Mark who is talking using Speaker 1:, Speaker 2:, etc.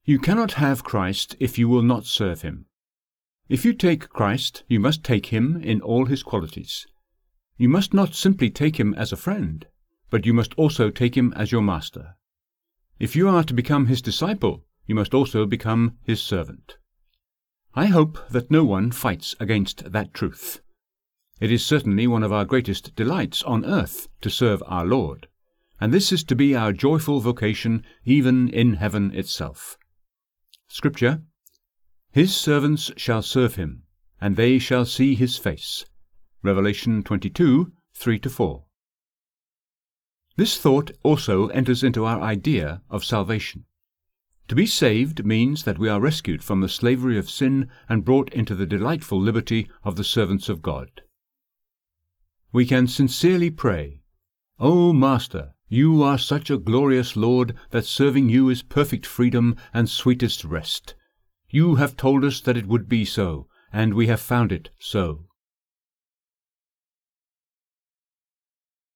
Speaker 1: You cannot have Christ if you will not serve him. If you take Christ, you must take him in all his qualities. You must not simply take him as a friend, but you must also take him as your master. If you are to become his disciple, you must also become his servant. I hope that no one fights against that truth. It is certainly one of our greatest delights on earth to serve our Lord, and this is to be our joyful vocation even in heaven itself. Scripture: His servants shall serve him, and they shall see his face. Revelation 22, 3-4. This thought also enters into our idea of salvation. To be saved means that we are rescued from the slavery of sin and brought into the delightful liberty of the servants of God. We can sincerely pray, "O Master, you are such a glorious Lord that serving you is perfect freedom and sweetest rest. You have told us that it would be so, and we have found it so.